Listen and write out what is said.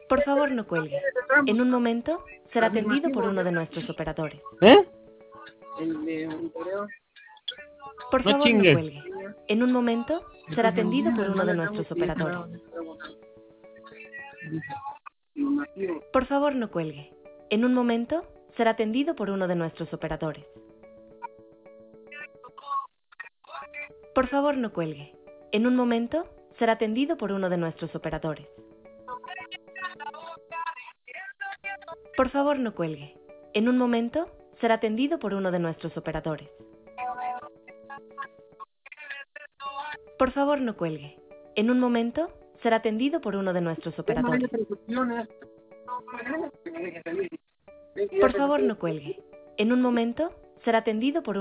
Por favor, no cuelgue. En un momento será atendido por uno de nuestros operadores. ¿Eh? Por No favor, no chingues. cuelgue. En un momento será atendido por uno de nuestros operadores. Por favor, no cuelgue. En un momento será atendido por uno de nuestros operadores. Por favor, no cuelgue. En un momento será atendido por uno de nuestros operadores. Por favor, no cuelgue. En un momento será atendido por uno de nuestros operadores. Por favor, no cuelgue. En un momento será atendido por uno de nuestros operadores. Por favor, no cuelgue. En un momento será atendido por